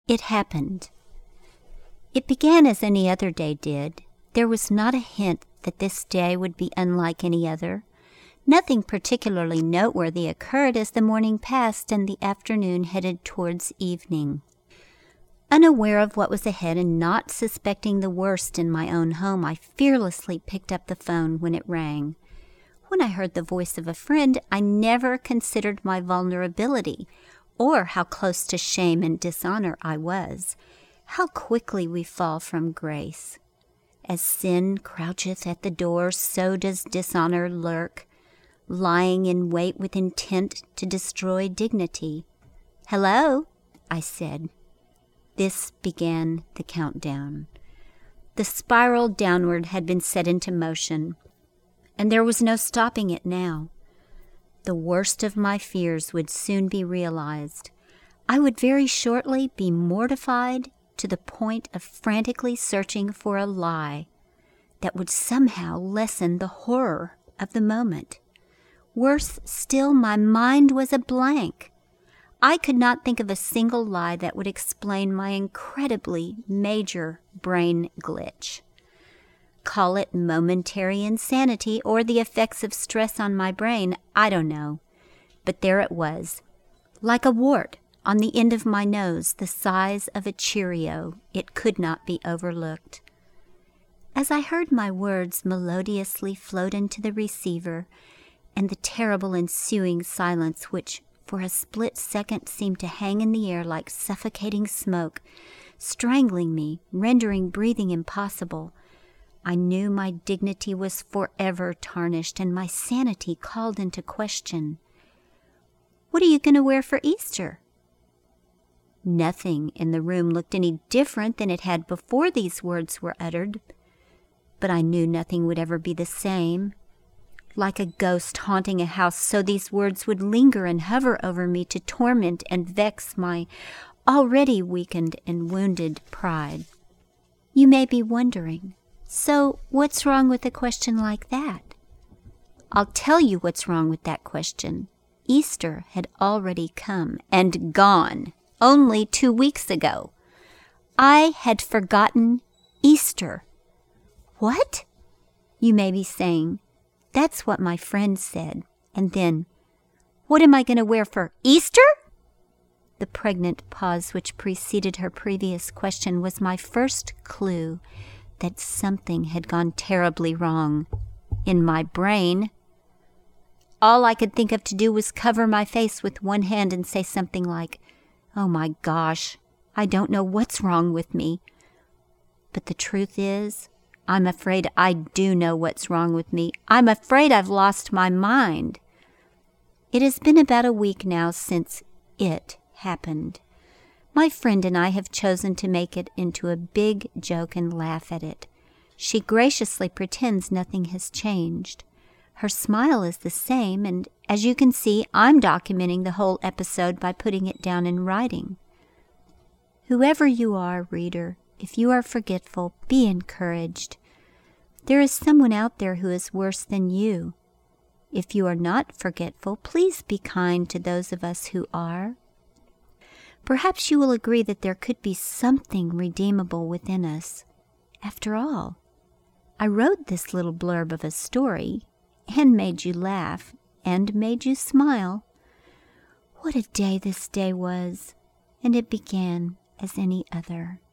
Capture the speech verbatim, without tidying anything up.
It happened. It began as any other day did. There was not a hint that this day would be unlike any other. Nothing particularly noteworthy occurred as the morning passed and the afternoon headed towards evening. Unaware of what was ahead and not suspecting the worst in my own home, I fearlessly picked up the phone when it rang. When I heard the voice of a friend, I never considered my vulnerability or how close to shame and dishonor I was. How quickly we fall from grace. As sin croucheth at the door, so does dishonor lurk, lying in wait with intent to destroy dignity. "Hello," I said. This began the countdown. The spiral downward had been set into motion, and there was no stopping it now. The worst of my fears would soon be realized. I would very shortly be mortified to the point of frantically searching for a lie that would somehow lessen the horror of the moment. Worse still, my mind was a blank. I could not think of a single lie that would explain my incredibly major brain glitch. Call it momentary insanity or the effects of stress on my brain, I don't know. But there it was, like a wart on the end of my nose, the size of a Cheerio. It could not be overlooked. As I heard my words melodiously float into the receiver, and the terrible ensuing silence which for a split second seemed to hang in the air like suffocating smoke, strangling me, rendering breathing impossible, I knew my dignity was forever tarnished and my sanity called into question. "What are you going to wear for Easter?" Nothing in the room looked any different than it had before these words were uttered, but I knew nothing would ever be the same. Like a ghost haunting a house, so these words would linger and hover over me to torment and vex my already weakened and wounded pride. You may be wondering, so what's wrong with a question like that? I'll tell you what's wrong with that question. Easter had already come and gone only two weeks ago. I had forgotten Easter. What? You may be saying, that's what my friend said. And then, what am I going to wear for Easter? The pregnant pause which preceded her previous question was my first clue that something had gone terribly wrong in my brain. All I could think of to do was cover my face with one hand and say something like, "Oh my gosh, I don't know what's wrong with me." But the truth is, I'm afraid I do know what's wrong with me. I'm afraid I've lost my mind. It has been about a week now since it happened. My friend and I have chosen to make it into a big joke and laugh at it. She graciously pretends nothing has changed. Her smile is the same, and as you can see, I'm documenting the whole episode by putting it down in writing. Whoever you are, reader, if you are forgetful, be encouraged. There is someone out there who is worse than you. If you are not forgetful, please be kind to those of us who are. Perhaps you will agree that there could be something redeemable within us. After all, I wrote this little blurb of a story and made you laugh and made you smile. What a day this day was, and it began as any other.